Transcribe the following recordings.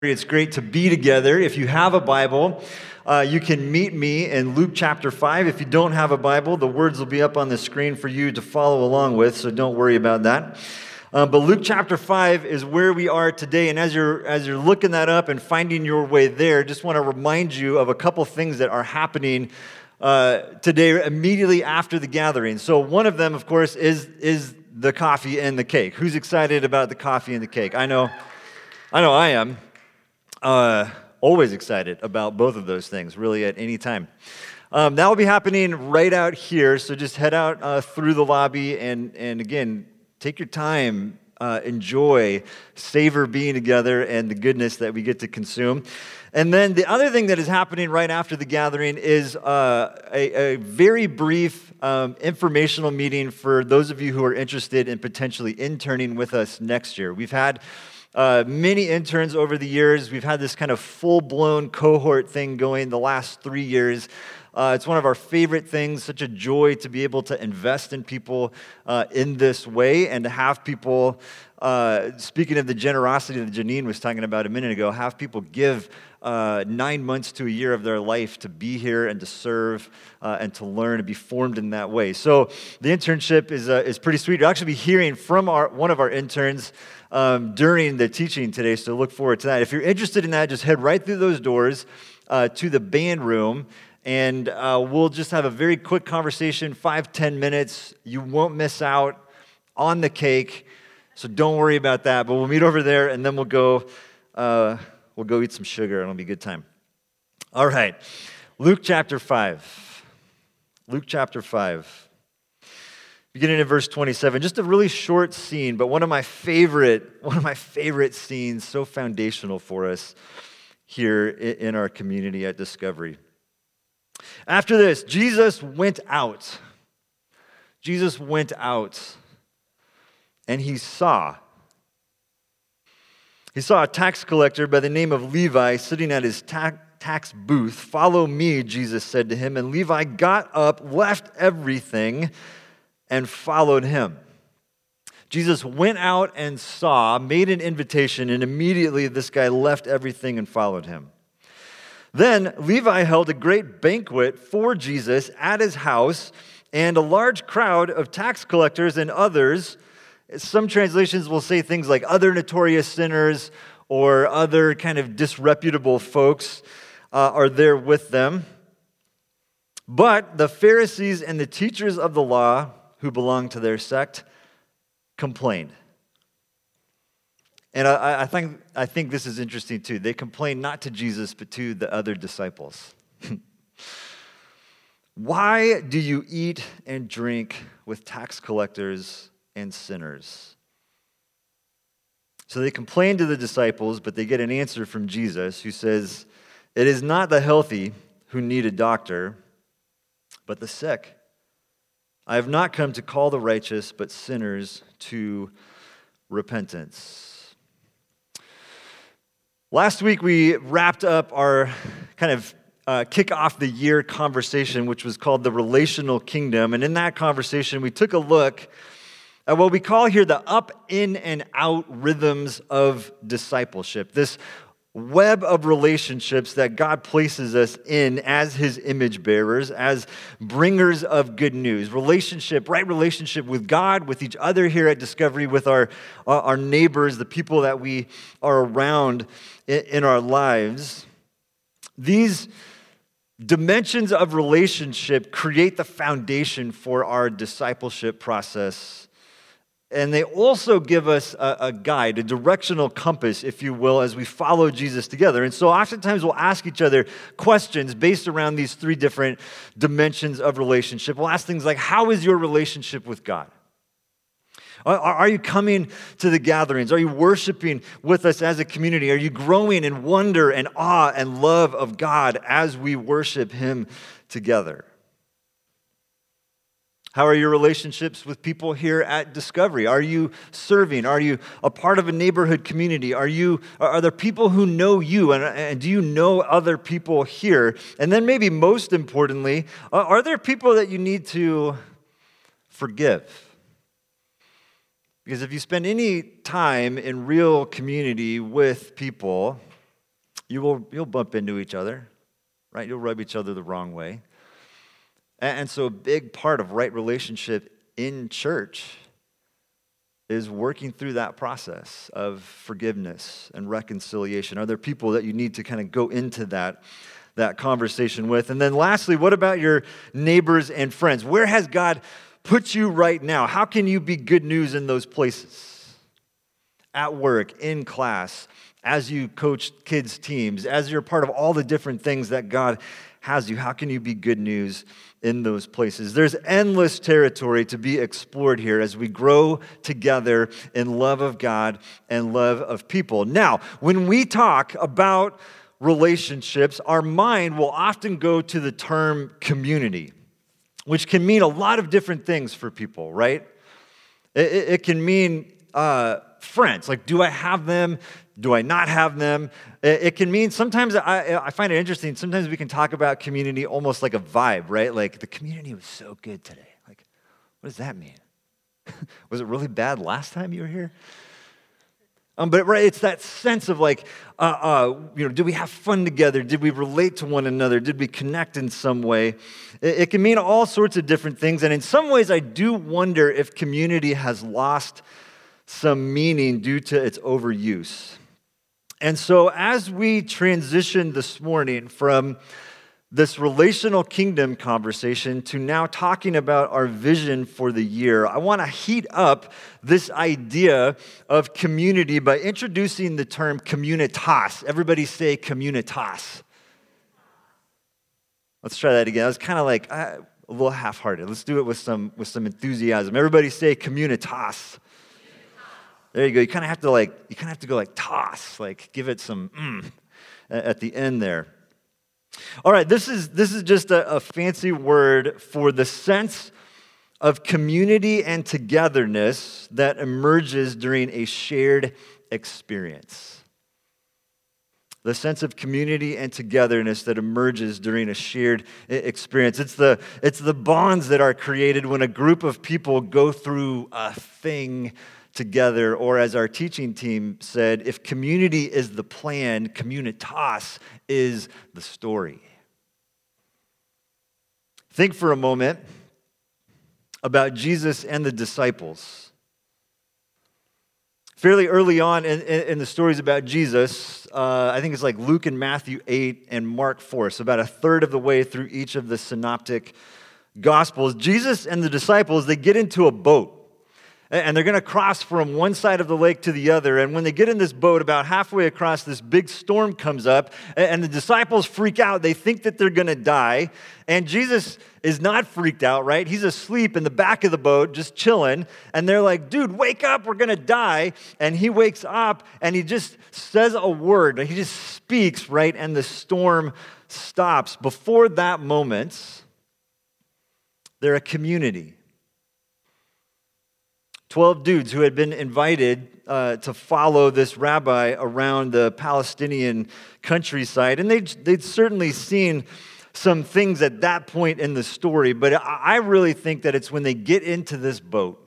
It's great to be together. If you have a Bible, you can meet me in Luke chapter 5. If you don't have a Bible, the words will be up on the screen for you to follow along with, so don't worry about that. But Luke chapter 5 is where we are today, and as you're looking that up and finding your way there, just want to remind you of a couple things that are happening today immediately after the gathering. So one of them, of course, is the coffee and the cake. Who's excited about the coffee and the cake? I know I am. Always excited about both of those things, really, at any time. That will be happening right out here, so just head out through the lobby and again, take your time, enjoy, savor being together and the goodness that we get to consume. And then the other thing that is happening right after the gathering is a very brief informational meeting for those of you who are interested in potentially interning with us next year. We've had many interns over the years. We've had this kind of full-blown cohort thing going the last 3 years. It's one of our favorite things, such a joy to be able to invest in people in this way and to have people, speaking of the generosity that Janine was talking about a minute ago, have people give 9 months to a year of their life to be here and to serve and to learn and be formed in that way. So the internship is pretty sweet. You'll actually be hearing from one of our interns during the teaching today, so look forward to that. If you're interested in that, just head right through those doors to the band room, and we'll just have a very quick conversation, 5-10 minutes. You won't miss out on the cake, so don't worry about that. But we'll meet over there, and then we'll go eat some sugar, and it'll be a good time. All right, Luke chapter 5. Luke chapter 5. Beginning in verse 27, just a really short scene, but one of my favorite scenes, so foundational for us here in our community at Discovery. After this, Jesus went out. Jesus went out, and he saw a tax collector by the name of Levi sitting at his tax booth. "Follow me," Jesus said to him, and Levi got up, left everything, and followed him. Jesus went out and saw, made an invitation, and immediately this guy left everything and followed him. Then Levi held a great banquet for Jesus at his house, and a large crowd of tax collectors and others, some translations will say things like other notorious sinners or other kind of disreputable folks are there with them. But the Pharisees and the teachers of the law who belonged to their sect complained. And I think this is interesting too. They complained not to Jesus, but to the other disciples. "Why do you eat and drink with tax collectors and sinners?" So they complain to the disciples, but they get an answer from Jesus, who says, "It is not the healthy who need a doctor, but the sick. I have not come to call the righteous, but sinners to repentance." Last week, we wrapped up our kind of kick off the year conversation, which was called the Relational Kingdom. And in that conversation, we took a look at what we call here the up, in, and out rhythms of discipleship. This web of relationships that God places us in as his image bearers, as bringers of good news. Right relationship with God, with each other here at Discovery, with our neighbors, the people that we are around in our lives. These dimensions of relationship create the foundation for our discipleship process. And they also give us a guide, a directional compass, if you will, as we follow Jesus together. And so oftentimes we'll ask each other questions based around these three different dimensions of relationship. We'll ask things like, how is your relationship with God? Are you coming to the gatherings? Are you worshiping with us as a community? Are you growing in wonder and awe and love of God as we worship him together? How are your relationships with people here at Discovery? Are you serving? Are you a part of a neighborhood community? Are there people who know you, and do you know other people here? And then maybe most importantly, are there people that you need to forgive? Because if you spend any time in real community with people, you'll bump into each other, right? You'll rub each other the wrong way. And so a big part of right relationship in church is working through that process of forgiveness and reconciliation. Are there people that you need to kind of go into that conversation with? And then lastly, what about your neighbors and friends? Where has God put you right now? How can you be good news in those places? At work, in class, as you coach kids' teams, as you're part of all the different things that God has you, how can you be good news in those places? There's endless territory to be explored here as we grow together in love of God and love of people. Now, when we talk about relationships, our mind will often go to the term community, which can mean a lot of different things for people, right? It can mean friends, like do I have them? Do I not have them? It can mean, sometimes I find it interesting, sometimes we can talk about community almost like a vibe, right? Like the community was so good today. Like, what does that mean? Was it really bad last time you were here? But right, it's that sense of like, did we have fun together? Did we relate to one another? Did we connect in some way? It can mean all sorts of different things. And in some ways, I do wonder if community has lost some meaning due to its overuse. And so as we transition this morning from this relational kingdom conversation to now talking about our vision for the year, I want to heat up this idea of community by introducing the term communitas. Everybody say communitas. Let's try that again. I was kind of like a little half-hearted. Let's do it with some enthusiasm. Everybody say communitas. There you go. You kind of have to go like toss, like give it some at the end there. All right, this is just a fancy word for the sense of community and togetherness that emerges during a shared experience. The sense of community and togetherness that emerges during a shared experience. It's the bonds that are created when a group of people go through a thing together, or as our teaching team said, if community is the plan, communitas is the story. Think for a moment about Jesus and the disciples. Fairly early on in the stories about Jesus, I think it's like Luke and Matthew 8 and Mark 4, so about a third of the way through each of the synoptic gospels, Jesus and the disciples, they get into a boat. And they're going to cross from one side of the lake to the other. And when they get in this boat, about halfway across, this big storm comes up. And the disciples freak out. They think that they're going to die. And Jesus is not freaked out, right? He's asleep in the back of the boat, just chilling. And they're like, dude, wake up. We're going to die. And he wakes up and he just says a word. He just speaks, right? And the storm stops. Before that moment, they're a community. 12 dudes who had been invited to follow this rabbi around the Palestinian countryside. And they'd certainly seen some things at that point in the story, but I really think that it's when they get into this boat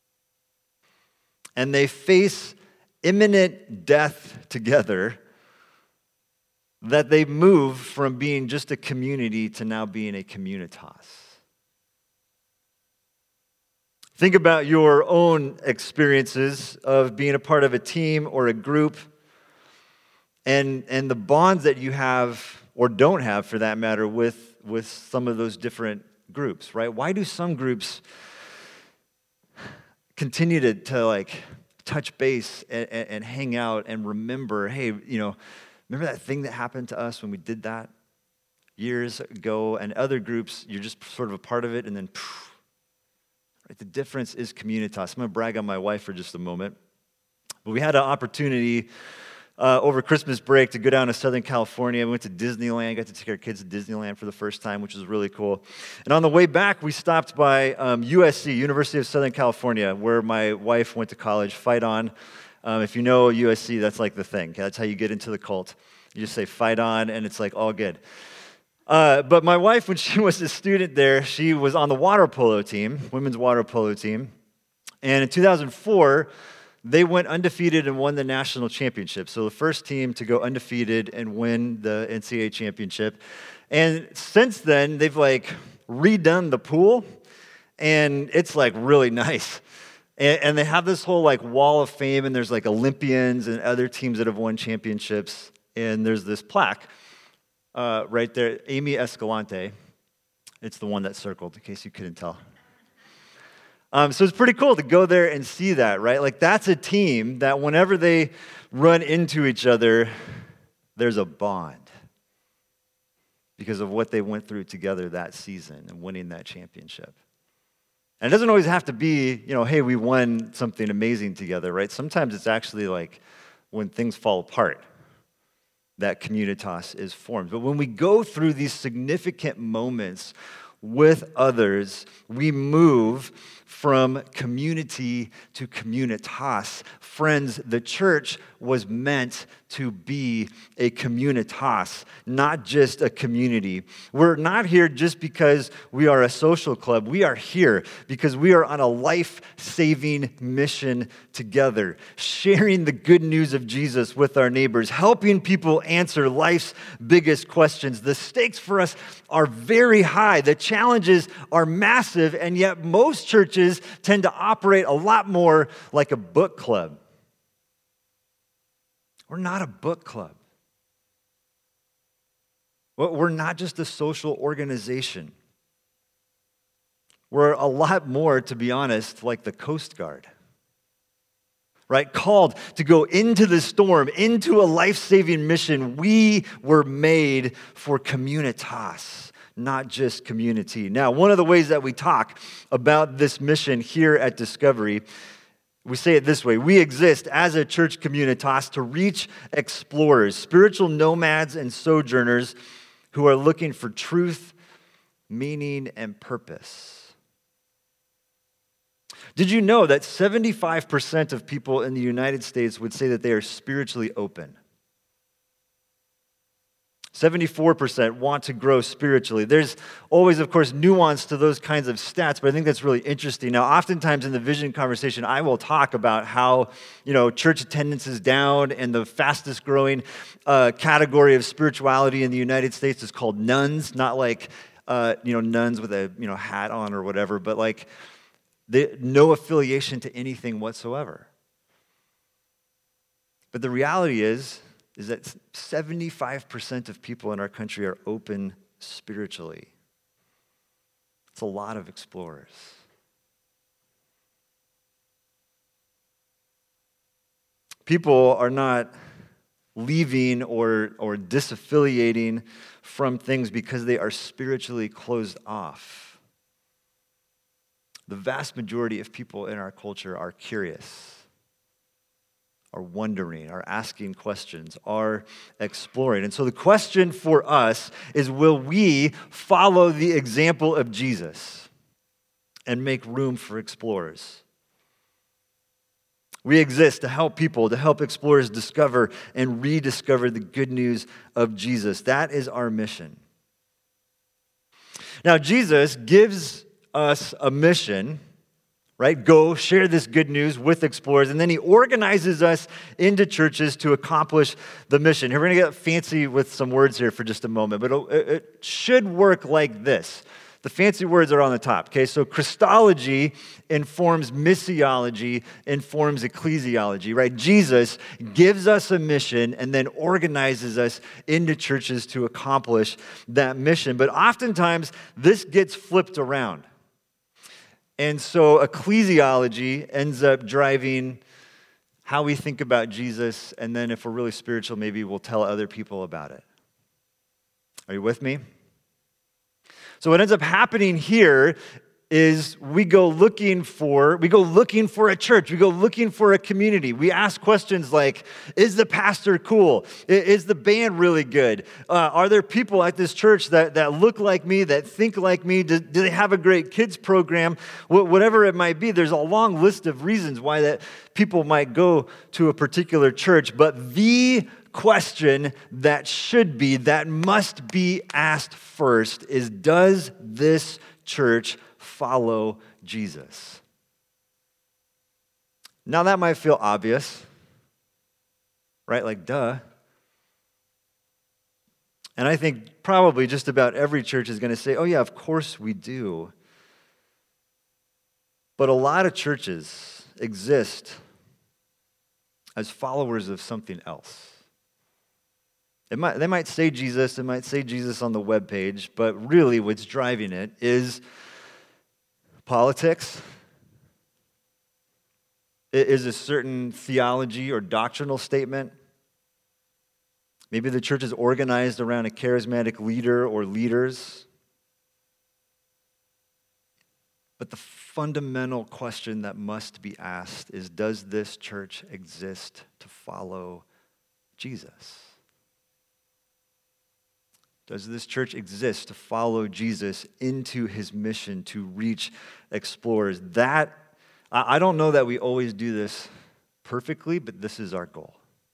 and they face imminent death together that they move from being just a community to now being a communitas. Think about your own experiences of being a part of a team or a group and the bonds that you have or don't have, for that matter, with some of those different groups, right? Why do some groups continue to like touch base and hang out and remember, hey, remember that thing that happened to us when we did that years ago? And other groups, you're just sort of a part of it and then right? The difference is communitas. I'm going to brag on my wife for just a moment. But we had an opportunity over Christmas break to go down to Southern California. We went to Disneyland, got to take our kids to Disneyland for the first time, which was really cool. And on the way back, we stopped by USC, University of Southern California, where my wife went to college, fight on. If you know USC, that's like the thing. That's how you get into the cult. You just say fight on, and it's like all good. But my wife, when she was a student there, she was on the water polo team, women's water polo team. And in 2004, they went undefeated and won the national championship. So the first team to go undefeated and win the NCAA championship. And since then, they've like redone the pool, and it's like really nice. And they have this whole like wall of fame, and there's like Olympians and other teams that have won championships. And there's this plaque right there, Amy Escalante. It's the one that's circled, in case you couldn't tell. So it's pretty cool to go there and see that, right? Like that's a team that whenever they run into each other, there's a bond because of what they went through together that season and winning that championship. And it doesn't always have to be, hey, we won something amazing together, right? Sometimes it's actually like when things fall apart, that communitas is formed. But when we go through these significant moments with others, we move from community to communitas. Friends, the church was meant to be a communitas, not just a community. We're not here just because we are a social club. We are here because we are on a life-saving mission together, sharing the good news of Jesus with our neighbors, helping people answer life's biggest questions. The stakes for us are very high. The challenges are massive, and yet most churches tend to operate a lot more like a book club. We're not a book club. We're not just a social organization. We're a lot more, to be honest, like the Coast Guard, right? Called to go into the storm, into a life-saving mission. We were made for communitas, not just community. Now, one of the ways that we talk about this mission here at Discovery, we say it this way: we exist as a church communitas to reach explorers, spiritual nomads and sojourners who are looking for truth, meaning, and purpose. Did you know that 75% of people in the United States would say that they are spiritually open? 74% want to grow spiritually. There's always, of course, nuance to those kinds of stats, but I think that's really interesting. Now, oftentimes in the vision conversation, I will talk about how, church attendance is down, and the fastest growing category of spirituality in the United States is called nuns, not like, nuns with a, hat on or whatever, but like no affiliation to anything whatsoever. But the reality is that 75% of people in our country are open spiritually. It's a lot of explorers. People are not leaving or disaffiliating from things because they are spiritually closed off. The vast majority of people in our culture are curious, are wondering, are asking questions, are exploring. And so the question for us is, will we follow the example of Jesus and make room for explorers? We exist to help people, to help explorers discover and rediscover the good news of Jesus. That is our mission. Now, Jesus gives us a mission, right? Go share this good news with explorers. And then he organizes us into churches to accomplish the mission. Here, we're going to get fancy with some words here for just a moment, but it should work like this. The fancy words are on the top, okay? So Christology informs missiology, informs ecclesiology, right? Jesus gives us a mission and then organizes us into churches to accomplish that mission. But oftentimes, this gets flipped around. And so ecclesiology ends up driving how we think about Jesus, and then if we're really spiritual, maybe we'll tell other people about it. Are you with me? So what ends up happening here is we go looking for a church. We go looking for a community. We ask questions like, is the pastor cool? Is the band really good? Are there people at this church that look like me, that think like me? Do they have a great kids program? Whatever it might be, there's a long list of reasons why that people might go to a particular church. But the question that must be asked first is, does this church follow Jesus? Now that might feel obvious, right? Like, duh. And I think probably just about every church is going to say, oh yeah, of course we do. But a lot of churches exist as followers of something else. They might say Jesus, it might say Jesus on the webpage, but really what's driving it is politics. It is a certain theology or doctrinal statement. Maybe the church is organized around a charismatic leader or leaders. But the fundamental question that must be asked is, does this church exist to follow Jesus? Does this church exist to follow Jesus into his mission to reach explorers? That, I don't know that we always do this perfectly, but this is our goal.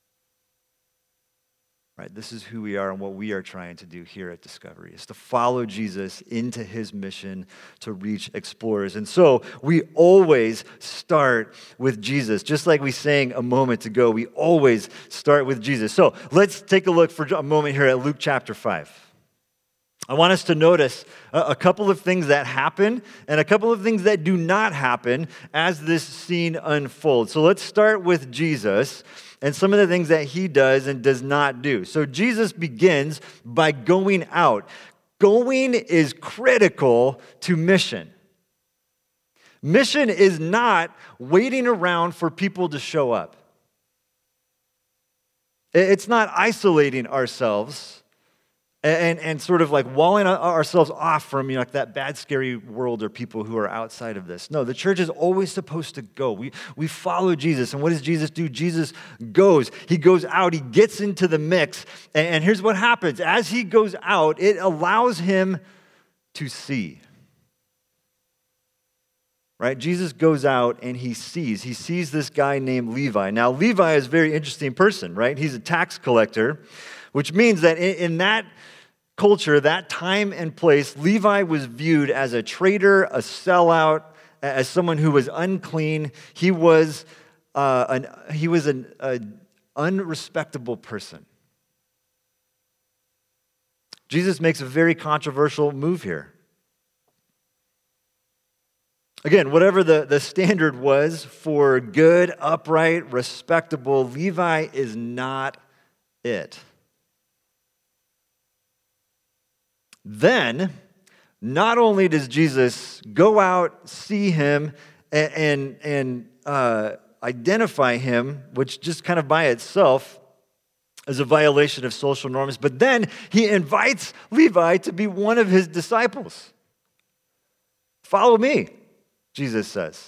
Right? This is who we are and what we are trying to do here at Discovery, is to follow Jesus into his mission to reach explorers. And so we always start with Jesus. Just like we sang a moment ago, we always start with Jesus. So let's take a look for a moment here at Luke chapter 5. I want us to notice a couple of things that happen and a couple of things that do not happen as this scene unfolds. So let's start with Jesus and some of the things that he does and does not do. So Jesus begins by going out. Going is critical to mission. Mission is not waiting around for people to show up. It's not isolating ourselves and sort of like walling ourselves off from, like that bad, scary world or people who are outside of this. No, the church is always supposed to go. We follow Jesus. And what does Jesus do? Jesus goes. He goes out. He gets into the mix. And here's what happens. As he goes out, it allows him to see. Right? Jesus goes out and he sees this guy named Levi. Now, Levi is a very interesting person, right? He's a tax collector, which means that in that culture, that time and place, Levi was viewed as a traitor, a sellout, as someone who was unclean. He was an unrespectable person. Jesus makes a very controversial move here. Again, whatever the standard was for good, upright, respectable, Levi is not it. Then, not only does Jesus go out, see him, and identify him, which just kind of by itself is a violation of social norms, but then he invites Levi to be one of his disciples. Follow me, Jesus says.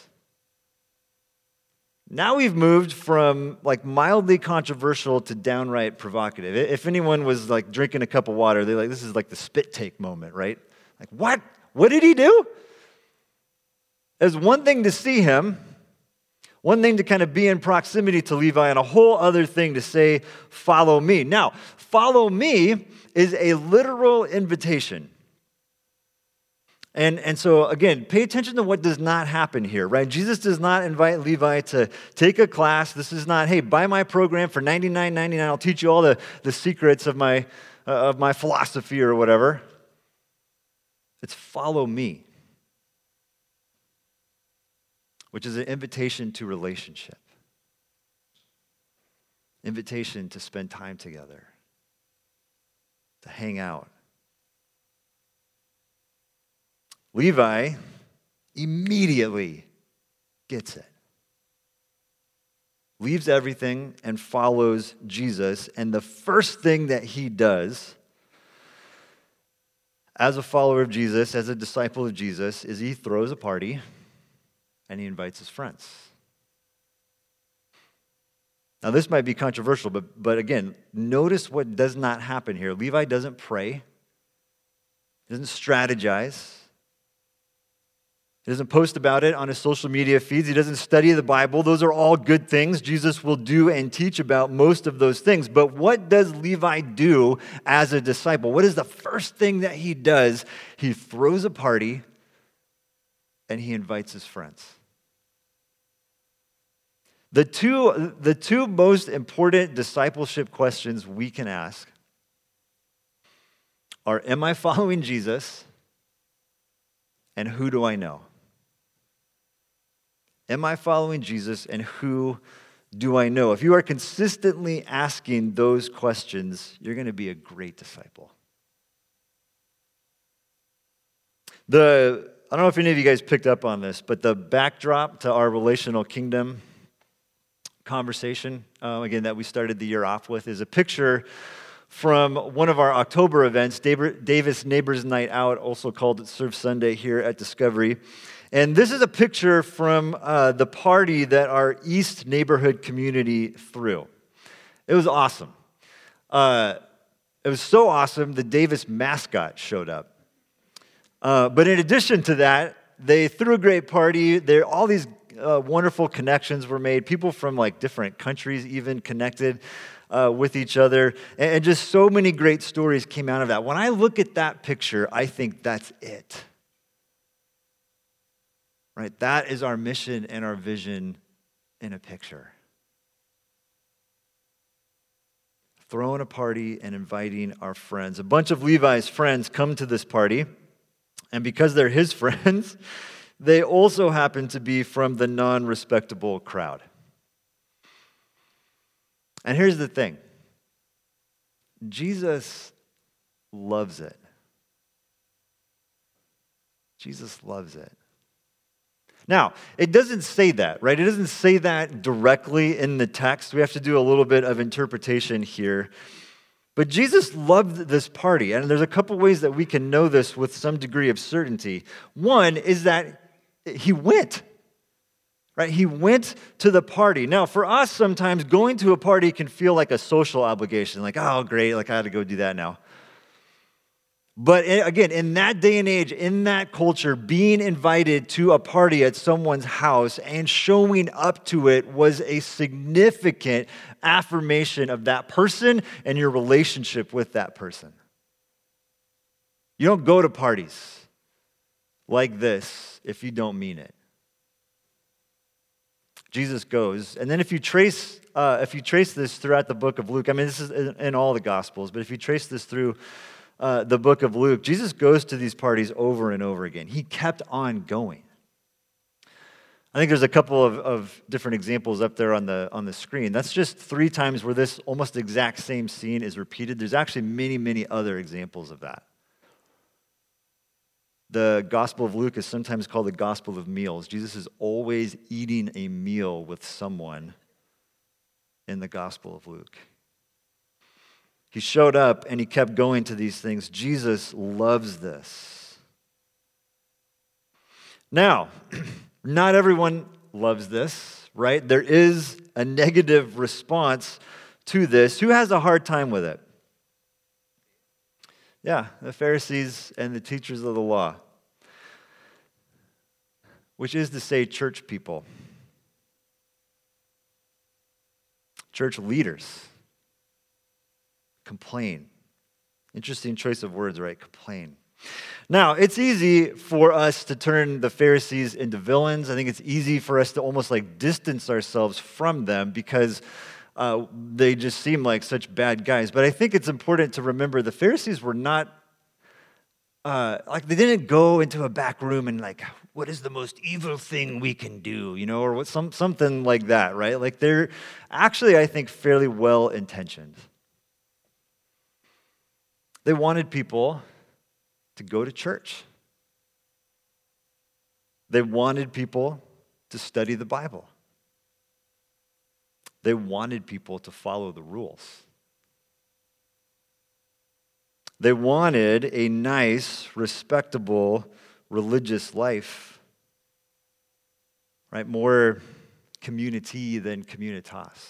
Now we've moved from like mildly controversial to downright provocative. If anyone was like drinking a cup of water, they're like, this is like the spit take moment, right? Like, what? What did he do? There's one thing to see him, one thing to kind of be in proximity to Levi, and a whole other thing to say, follow me. Now, follow me is a literal invitation. And so, again, pay attention to what does not happen here, right? Jesus does not invite Levi to take a class. This is not, hey, buy my program for $99.99. I'll teach you all the secrets of my philosophy or whatever. It's follow me, which is an invitation to relationship, invitation to spend time together, to hang out. Levi immediately gets it. Leaves everything and follows Jesus. And the first thing that he does as a follower of Jesus, as a disciple of Jesus, is he throws a party and he invites his friends. Now, this might be controversial, but again, notice what does not happen here. Levi doesn't pray, doesn't strategize. He doesn't post about it on his social media feeds. He doesn't study the Bible. Those are all good things. Jesus will do and teach about most of those things. But what does Levi do as a disciple? What is the first thing that he does? He throws a party and he invites his friends. The two most important discipleship questions we can ask are, am I following Jesus? And who do I know? Am I following Jesus, and who do I know? If you are consistently asking those questions, you're going to be a great disciple. I don't know if any of you guys picked up on this, but the backdrop to our relational kingdom conversation, again, that we started the year off with, is a picture from one of our October events, Davis Neighbors Night Out, also called Serve Sunday here at Discovery. And this is a picture from the party that our East neighborhood community threw. It was awesome. It was so awesome, the Davis mascot showed up. But in addition to that, they threw a great party. All these wonderful connections were made. People from like different countries even connected with each other. And just so many great stories came out of that. When I look at that picture, I think that's it. Right? That is our mission and our vision in a picture. Throwing a party and inviting our friends. A bunch of Levi's friends come to this party, and because they're his friends, they also happen to be from the non-respectable crowd. And here's the thing. Jesus loves it. Jesus loves it. Now, it doesn't say that, right? It doesn't say that directly in the text. We have to do a little bit of interpretation here. But Jesus loved this party, and there's a couple ways that we can know this with some degree of certainty. One is that he went, right? He went to the party. Now, for us, sometimes going to a party can feel like a social obligation, like, oh, great, like I had to go do that now. But again, in that day and age, in that culture, being invited to a party at someone's house and showing up to it was a significant affirmation of that person and your relationship with that person. You don't go to parties like this if you don't mean it. Jesus goes, and then if you trace this throughout the book of Luke, I mean, this is in all the Gospels, but if you trace this through the book of Luke, Jesus goes to these parties over and over again. He kept on going. I think there's a couple of different examples up there on the screen. That's just 3 times where this almost exact same scene is repeated. There's actually many, many other examples of that. The Gospel of Luke is sometimes called the Gospel of Meals. Jesus is always eating a meal with someone in the Gospel of Luke. He showed up and he kept going to these things. Jesus loves this. Now, not everyone loves this, right? There is a negative response to this. Who has a hard time with it? Yeah, the Pharisees and the teachers of the law, which is to say church people, church leaders. Complain. Interesting choice of words, right? Complain. Now, it's easy for us to turn the Pharisees into villains. I think it's easy for us to almost like distance ourselves from them because they just seem like such bad guys. But I think it's important to remember the Pharisees were not, they didn't go into a back room and like, what is the most evil thing we can do, or something like that, right? Like they're actually, I think, fairly well-intentioned. They wanted people to go to church. They wanted people to study the Bible. They wanted people to follow the rules. They wanted a nice, respectable, religious life, right? More community than communitas.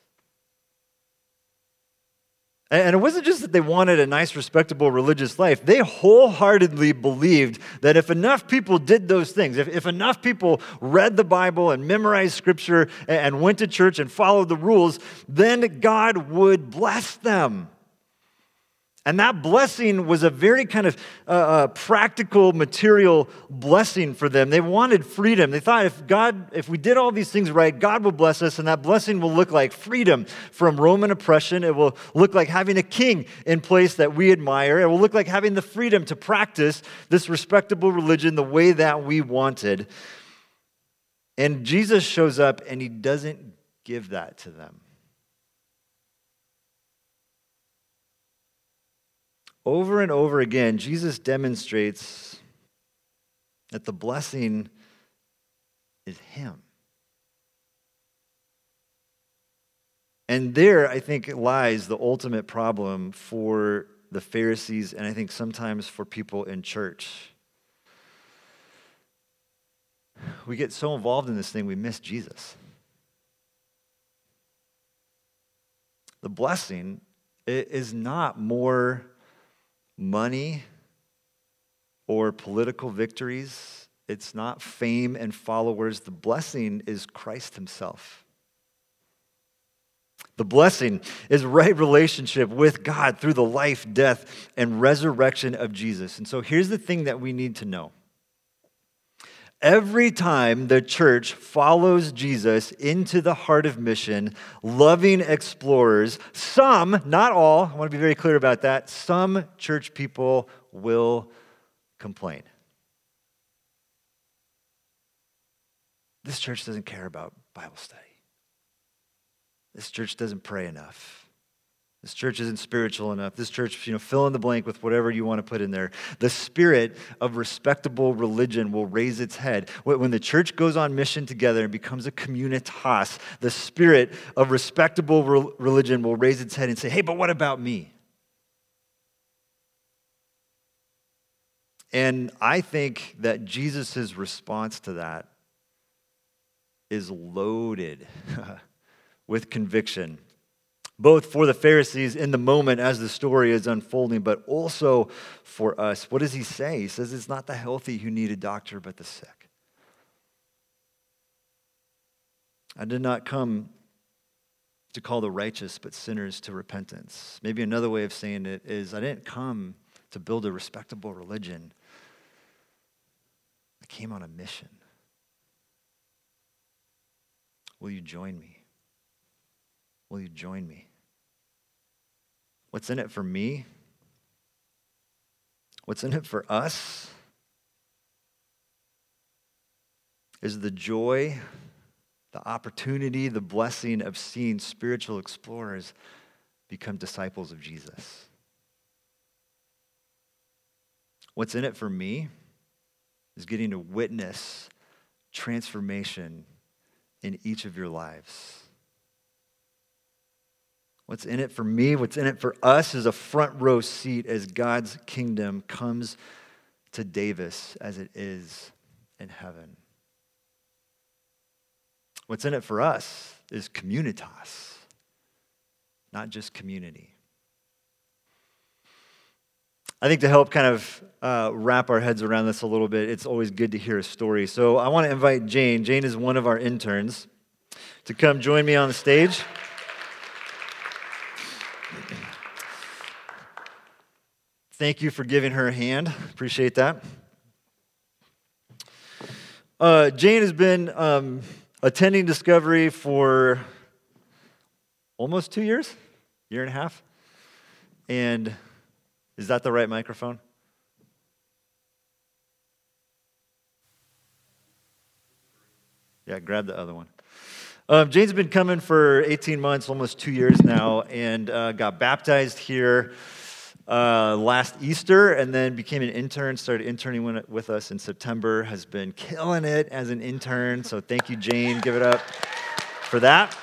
And it wasn't just that they wanted a nice, respectable religious life. They wholeheartedly believed that if enough people did those things, if enough people read the Bible and memorized Scripture and went to church and followed the rules, then God would bless them. And that blessing was a very kind of practical, material blessing for them. They wanted freedom. They thought if we did all these things right, God will bless us, and that blessing will look like freedom from Roman oppression. It will look like having a king in place that we admire. It will look like having the freedom to practice this respectable religion the way that we wanted. And Jesus shows up, and he doesn't give that to them. Over and over again, Jesus demonstrates that the blessing is him. And there, I think, lies the ultimate problem for the Pharisees, and I think sometimes for people in church. We get so involved in this thing, we miss Jesus. The blessing is not more money or political victories. It's not fame and followers. The blessing is Christ himself. The blessing is right relationship with God through the life, death, and resurrection of Jesus. And so here's the thing that we need to know. Every time the church follows Jesus into the heart of mission, loving explorers, some, not all, I want to be very clear about that, some church people will complain. This church doesn't care about Bible study. This church doesn't pray enough. This church isn't spiritual enough. This church, fill in the blank with whatever you want to put in there. The spirit of respectable religion will raise its head. When the church goes on mission together and becomes a communitas, the spirit of respectable religion will raise its head and say, hey, but what about me? And I think that Jesus' response to that is loaded with conviction. Both for the Pharisees in the moment as the story is unfolding, but also for us. What does he say? He says it's not the healthy who need a doctor, but the sick. I did not come to call the righteous, but sinners to repentance. Maybe another way of saying it is, I didn't come to build a respectable religion. I came on a mission. Will you join me? Will you join me? What's in it for me? What's in it for us? Is the joy, the opportunity, the blessing of seeing spiritual explorers become disciples of Jesus. What's in it for me is getting to witness transformation in each of your lives. What's in it for me, what's in it for us is a front row seat as God's kingdom comes to Davis as it is in heaven. What's in it for us is communitas, not just community. I think to help kind of wrap our heads around this a little bit, it's always good to hear a story. So I want to invite Jane. Jane is one of our interns to come join me on the stage. Thank you for giving her a hand. Appreciate that. Jane has been attending Discovery for almost 2 years, year and a half. And is that the right microphone? Yeah, grab the other one. Jane's been coming for 18 months, almost 2 years now, and got baptized here last Easter, and then became an intern, started interning with us in September, has been killing it as an intern, so thank you, Jane. Give it up for that.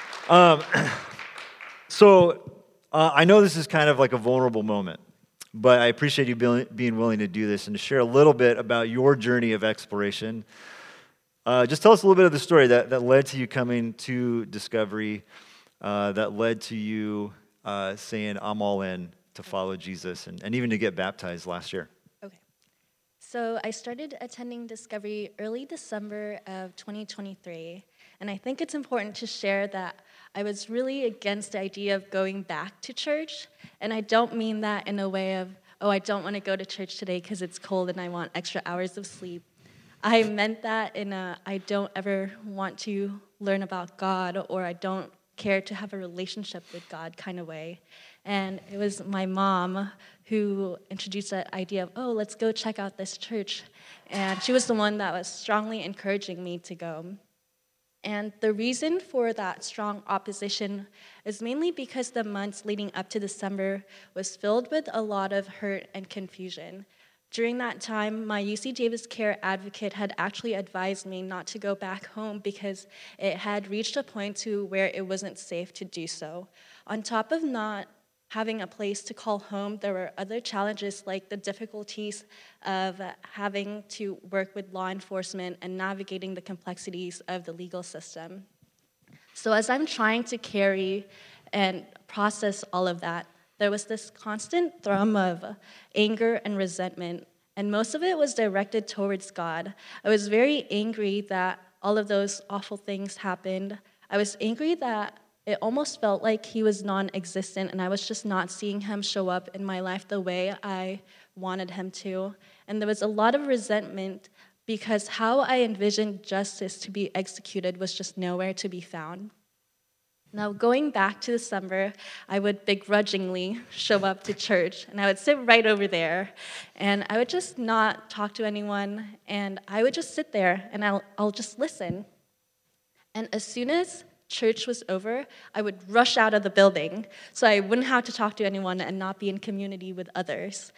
I know this is kind of like a vulnerable moment, but I appreciate you being willing to do this and to share a little bit about your journey of exploration. Just tell us a little bit of the story that led to you coming to Discovery, that led to you saying, I'm all in to follow Jesus, and even to get baptized last year. Okay. So I started attending Discovery early December of 2023, and I think it's important to share that I was really against the idea of going back to church. And I don't mean that in a way of, oh, I don't want to go to church today because it's cold and I want extra hours of sleep. I meant that in a, I don't ever want to learn about God, or I don't care to have a relationship with God kind of way. And it was my mom who introduced that idea of, oh, let's go check out this church. And she was the one that was strongly encouraging me to go. And the reason for that strong opposition is mainly because the months leading up to December was filled with a lot of hurt and confusion. During that time, my UC Davis Care advocate had actually advised me not to go back home because it had reached a point to where it wasn't safe to do so. On top of not having a place to call home, there were other challenges like the difficulties of having to work with law enforcement and navigating the complexities of the legal system. So as I'm trying to carry and process all of that, there was this constant thrum of anger and resentment, and most of it was directed towards God. I was very angry that all of those awful things happened. I was angry that it almost felt like he was non-existent, and I was just not seeing him show up in my life the way I wanted him to. And there was a lot of resentment because how I envisioned justice to be executed was just nowhere to be found. Now, going back to December, I would begrudgingly show up to church, and I would sit right over there, and I would just not talk to anyone, and I would just sit there, and I'll just listen. And as soon as church was over, I would rush out of the building so I wouldn't have to talk to anyone and not be in community with others.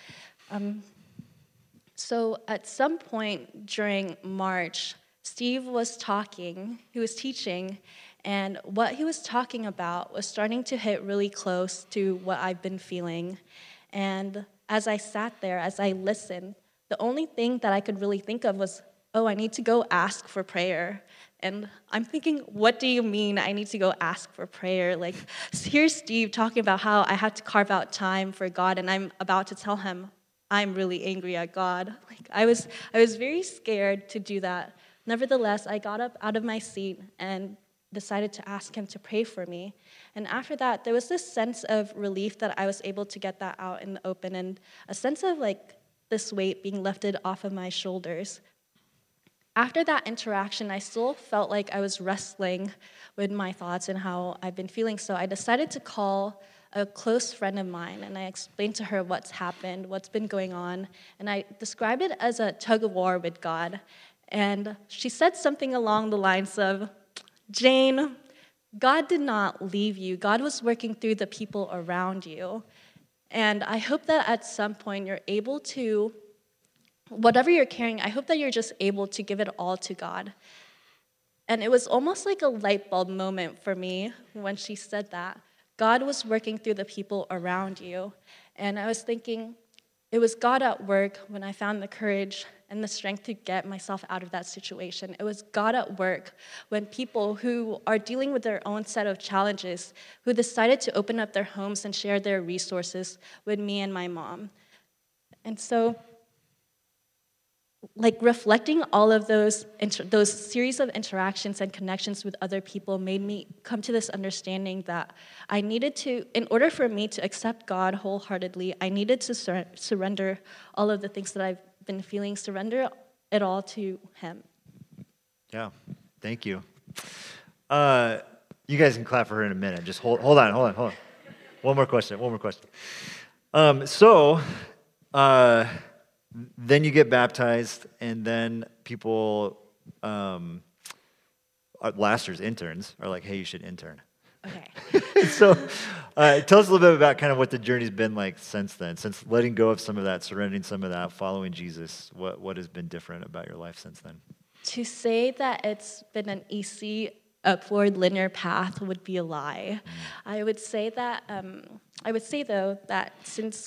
So at some point during March, Steve was talking, he was teaching, and what he was talking about was starting to hit really close to what I've been feeling. And as I sat there, as I listened, the only thing that I could really think of was, oh, I need to go ask for prayer. And I'm thinking, what do you mean I need to go ask for prayer? Like, here's Steve talking about how I have to carve out time for God, and I'm about to tell him I'm really angry at God. Like, I was very scared to do that. Nevertheless, I got up out of my seat and decided to ask him to pray for me. And after that, there was this sense of relief that I was able to get that out in the open, and a sense of like this weight being lifted off of my shoulders. After that interaction, I still felt like I was wrestling with my thoughts and how I've been feeling, so I decided to call a close friend of mine, and I explained to her what's happened, what's been going on, and I described it as a tug-of-war with God. And she said something along the lines of, Jane, God did not leave you. God was working through the people around you. And I hope that at some point you're able to, whatever you're carrying, I hope that you're just able to give it all to God. And it was almost like a light bulb moment for me when she said that. God was working through the people around you. And I was thinking, it was God at work when I found the courage and the strength to get myself out of that situation. It was God at work when people who are dealing with their own set of challenges, who decided to open up their homes and share their resources with me and my mom. And so, like, reflecting all of those series of interactions and connections with other people made me come to this understanding that I needed to, in order for me to accept God wholeheartedly, I needed to surrender all of the things that I've been feeling, surrender it all to Him. Yeah, thank you. You guys can clap for her in a minute. Just hold on. One more question. Then you get baptized, and then people, lasters, interns, are like, hey, you should intern. Okay. So tell us a little bit about kind of what the journey's been like since then, since letting go of some of that, surrendering some of that, following Jesus. What has been different about your life since then? To say that it's been an easy, upward, linear path would be a lie. I would say though that since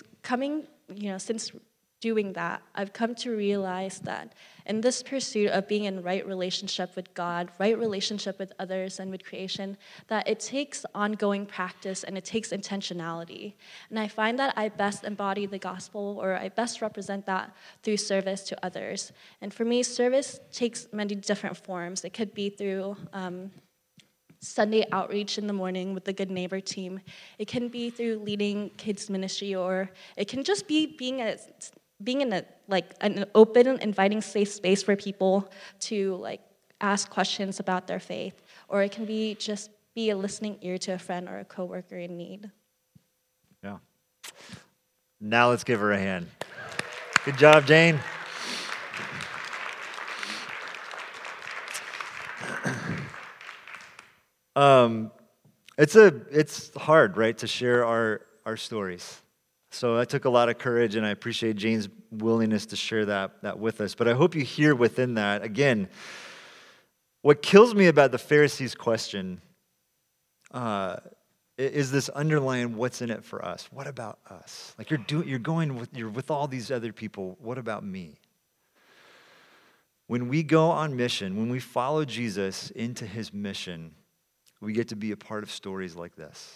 doing that, I've come to realize that in this pursuit of being in right relationship with God, right relationship with others and with creation, that it takes ongoing practice and it takes intentionality. And I find that I best embody the gospel, or I best represent that through service to others. And for me, service takes many different forms. It could be through Sunday outreach in the morning with the Good Neighbor team. It can be through leading kids ministry, or it can just be being in an open, inviting, safe space for people to ask questions about their faith, or it can be just be a listening ear to a friend or a coworker in need. Yeah. Now let's give her a hand. Good job, Jane. It's hard, right, to share our stories. So that took a lot of courage, and I appreciate Jane's willingness to share that with us. But I hope you hear within that, again, what kills me about the Pharisees' question is this underlying what's in it for us. What about us? Like you're with all these other people. What about me? When we go on mission, when we follow Jesus into his mission, we get to be a part of stories like this.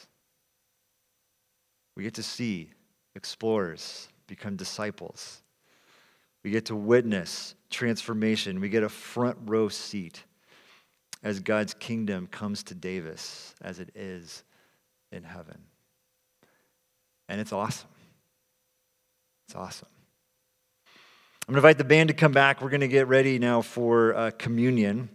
We get to see explorers become disciples. We get to witness transformation. We get a front row seat as God's kingdom comes to Davis as it is in heaven. And it's awesome. It's awesome. I'm going to invite the band to come back. We're going to get ready now for communion.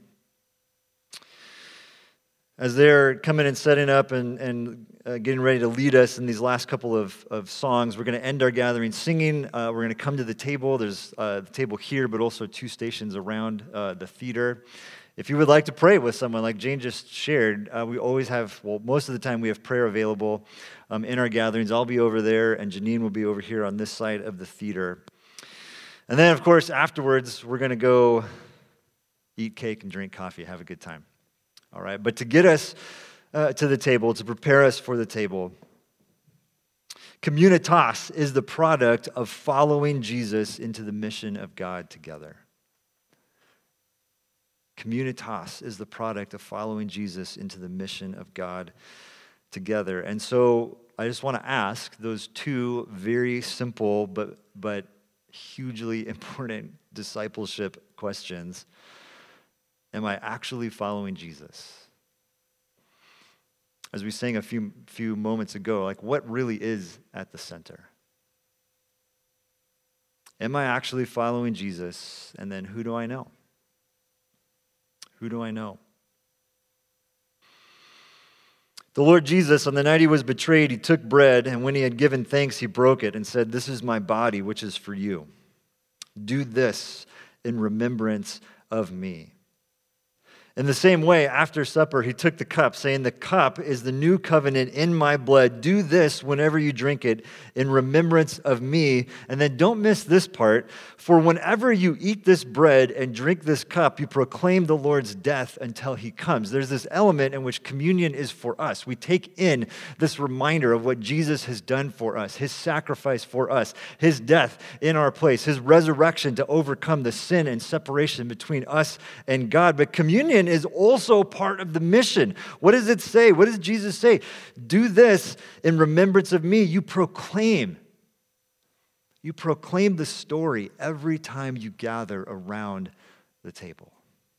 As they're coming and setting up and getting ready to lead us in these last couple of songs, we're going to end our gathering singing. We're going to come to the table. There's the table here, but also 2 stations around the theater. If you would like to pray with someone like Jane just shared, we always have, most of the time we have prayer available in our gatherings. I'll be over there, and Janine will be over here on this side of the theater. And then, of course, afterwards, we're going to go eat cake and drink coffee, have a good time. All right, but to get us to the table, to prepare us for the table, Communitas is the product of following Jesus into the mission of God together. Communitas is the product of following Jesus into the mission of God together. And so I just want to ask those 2 very simple but hugely important discipleship questions. Am I actually following Jesus? As we sang a few moments ago, what really is at the center? Am I actually following Jesus? And then who do I know? Who do I know? The Lord Jesus, on the night he was betrayed, he took bread, and when he had given thanks, he broke it and said, "This is my body, which is for you. Do this in remembrance of me." In the same way, after supper, he took the cup, saying, "The cup is the new covenant in my blood. Do this whenever you drink it in remembrance of me." And then don't miss this part. "For whenever you eat this bread and drink this cup, you proclaim the Lord's death until he comes." There's this element in which communion is for us. We take in this reminder of what Jesus has done for us, his sacrifice for us, his death in our place, his resurrection to overcome the sin and separation between us and God. But communion is also part of the mission. What does it say? What does Jesus say? Do this in remembrance of me. You proclaim the story every time you gather around the table.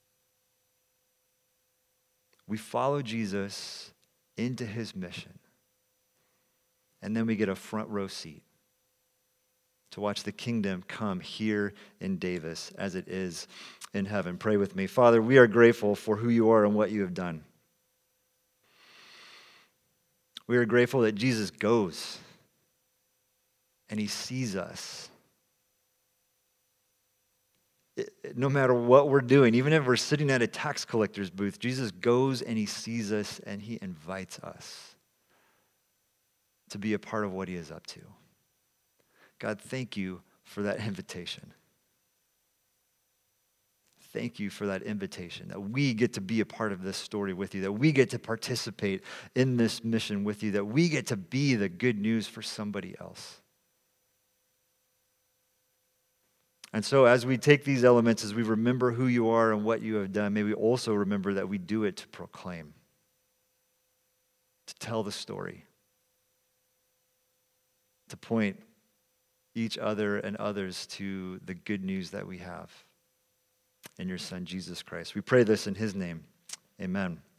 We follow Jesus into his mission, and then we get a front row seat to watch the kingdom come here in Davis as it is in heaven. Pray with me. Father, we are grateful for who you are and what you have done. We are grateful that Jesus goes and he sees us. No matter what we're doing, even if we're sitting at a tax collector's booth, Jesus goes and he sees us and he invites us to be a part of what he is up to. God, thank you for that invitation. Thank you for that invitation, that we get to be a part of this story with you, that we get to participate in this mission with you, that we get to be the good news for somebody else. And so as we take these elements, as we remember who you are and what you have done, may we also remember that we do it to proclaim, to tell the story, to point each other and others to the good news that we have in your Son, Jesus Christ. We pray this in his name. Amen.